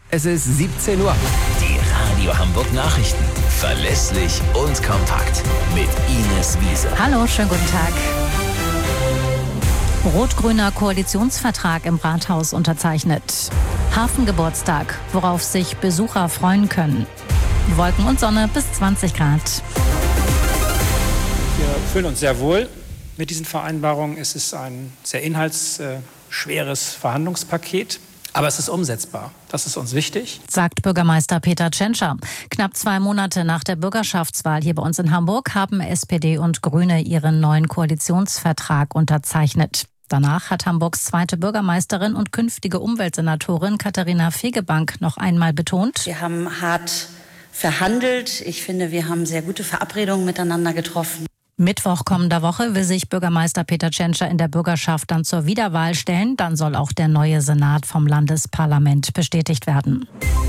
Es ist 17 Uhr. Die Radio Hamburg Nachrichten. Verlässlich und kompakt. Mit Ines Wiese. Hallo, schönen guten Tag. Rot-grüner Koalitionsvertrag im Rathaus unterzeichnet. Hafengeburtstag, worauf sich Besucher freuen können. Wolken und Sonne bis 20 Grad. Wir fühlen uns sehr wohl mit diesen Vereinbarungen. Es ist ein sehr inhaltsschweres Verhandlungspaket. Aber es ist umsetzbar. Das ist uns wichtig. Sagt Bürgermeister Peter Tschentscher. Knapp 2 Monate nach der Bürgerschaftswahl hier bei uns in Hamburg haben SPD und Grüne ihren neuen Koalitionsvertrag unterzeichnet. Danach hat Hamburgs zweite Bürgermeisterin und künftige Umweltsenatorin Katharina Fegebank noch einmal betont: Wir haben hart verhandelt. Ich finde, wir haben sehr gute Verabredungen miteinander getroffen. Mittwoch kommender Woche will sich Bürgermeister Peter Tschentscher in der Bürgerschaft dann zur Wiederwahl stellen. Dann soll auch der neue Senat vom Landesparlament bestätigt werden.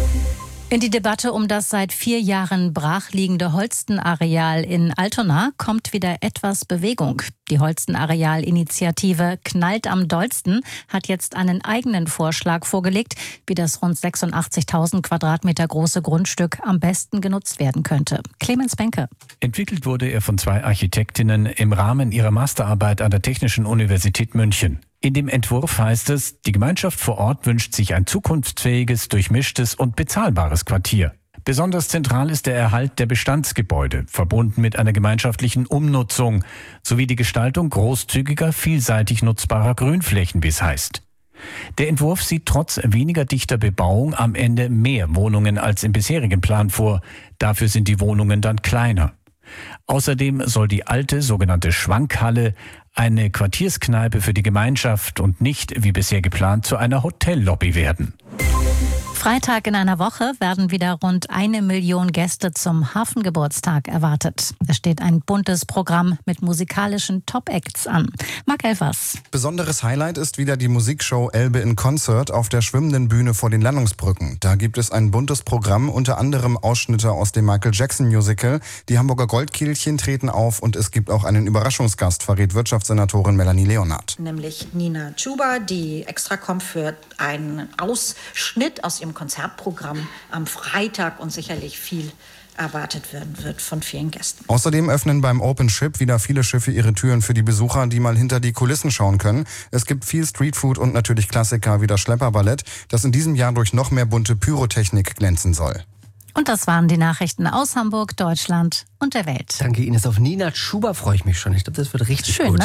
In die Debatte um das seit 4 Jahren brachliegende Holsten-Areal in Altona kommt wieder etwas Bewegung. Die Holsten-Areal-Initiative Knallt am dollsten hat jetzt einen eigenen Vorschlag vorgelegt, wie das rund 86.000 Quadratmeter große Grundstück am besten genutzt werden könnte. Clemens Benke. Entwickelt wurde er von 2 Architektinnen im Rahmen ihrer Masterarbeit an der Technischen Universität München. In dem Entwurf heißt es, die Gemeinschaft vor Ort wünscht sich ein zukunftsfähiges, durchmischtes und bezahlbares Quartier. Besonders zentral ist der Erhalt der Bestandsgebäude, verbunden mit einer gemeinschaftlichen Umnutzung, sowie die Gestaltung großzügiger, vielseitig nutzbarer Grünflächen, wie es heißt. Der Entwurf sieht trotz weniger dichter Bebauung am Ende mehr Wohnungen als im bisherigen Plan vor. Dafür sind die Wohnungen dann kleiner. Außerdem soll die alte sogenannte Schwankhalle eine Quartierskneipe für die Gemeinschaft und nicht, wie bisher geplant, zu einer Hotellobby werden. Freitag in einer Woche werden wieder rund 1 Million Gäste zum Hafengeburtstag erwartet. Es steht ein buntes Programm mit musikalischen Top-Acts an. Marc Elfers. Besonderes Highlight ist wieder die Musikshow Elbe in Concert auf der schwimmenden Bühne vor den Landungsbrücken. Da gibt es ein buntes Programm, unter anderem Ausschnitte aus dem Michael Jackson Musical. Die Hamburger Goldkehlchen treten auf und es gibt auch einen Überraschungsgast, verrät Wirtschaftssenatorin Melanie Leonhardt. Nämlich Nina Chuba, die extra kommt für einen Ausschnitt aus ihrem Konzertprogramm am Freitag und sicherlich viel erwartet werden wird von vielen Gästen. Außerdem öffnen beim Open Ship wieder viele Schiffe ihre Türen für die Besucher, die mal hinter die Kulissen schauen können. Es gibt viel Streetfood und natürlich Klassiker wie das Schlepperballett, das in diesem Jahr durch noch mehr bunte Pyrotechnik glänzen soll. Und das waren die Nachrichten aus Hamburg, Deutschland und der Welt. Danke Ines. Auf Nina Chuba freue ich mich schon. Ich glaube, das wird richtig schön, gut. Ne?